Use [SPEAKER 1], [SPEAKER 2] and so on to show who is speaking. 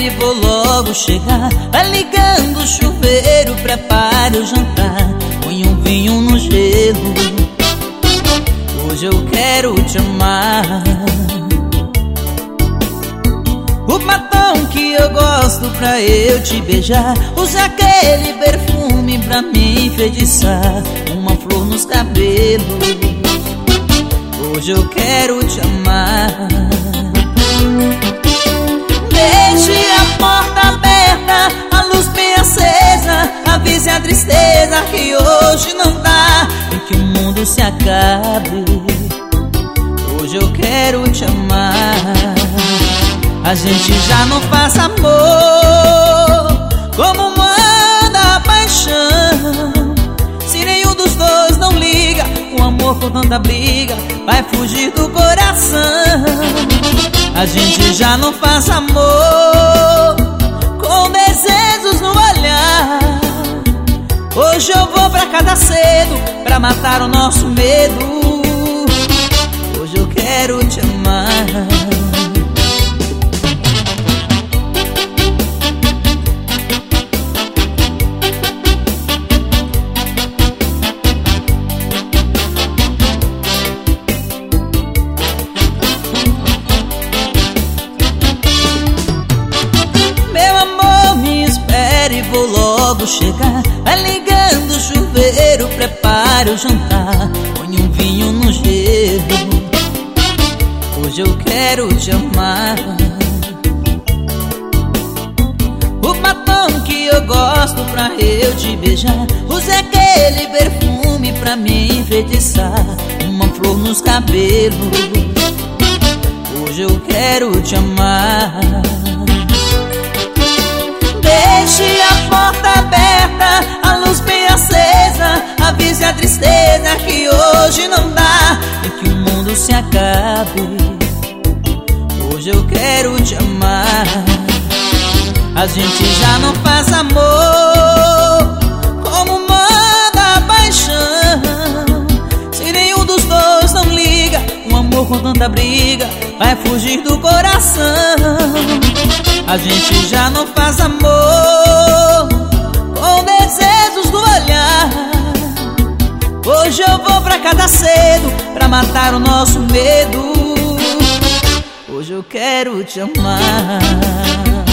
[SPEAKER 1] espere, vou logo chegar. Vai ligando o chuveiro, prepare o jantar. Põe um vinho no gelo, hoje eu quero te amar. O batom que eu gosto pra eu te beijar. Use aquele perfume pra me enfeitiçar. Uma flor nos cabelos, hoje eu quero te amar. Deixe a porta aberta, a luz bem acesa. Avise a tristeza que hoje não dá e que o mundo se acabe. Hoje eu quero te amar. A gente já não faz amor como manda a paixão. Se nenhum dos dois não liga, o amor com tanta briga vai fugir do coração. A gente já não faz amor com desejos no olhar. Hoje eu vou pra casa cedo pra matar o nosso medo. Hoje eu quero te amar. Vou logo chegar. Vai ligando o chuveiro, prepare o jantar. Põe um vinho no gelo, hoje eu quero te amar. O batom que eu gosto pra eu te beijar. Use aquele perfume pra me enfeitiçar. Uma flor nos cabelos, hoje eu quero te amar. Deixe a porta aberta, a luz bem acesa. Avise a tristeza que hoje não dá e que o mundo se acabe. Hoje eu quero te amar. A gente já não faz amor como manda a paixão. Se nenhum dos dois não liga, um amor com tanta briga vai fugir do coração. A gente já não faz amor com desejos do olhar. Hoje eu vou pra casa cedo pra matar o nosso medo. Hoje eu quero te amar.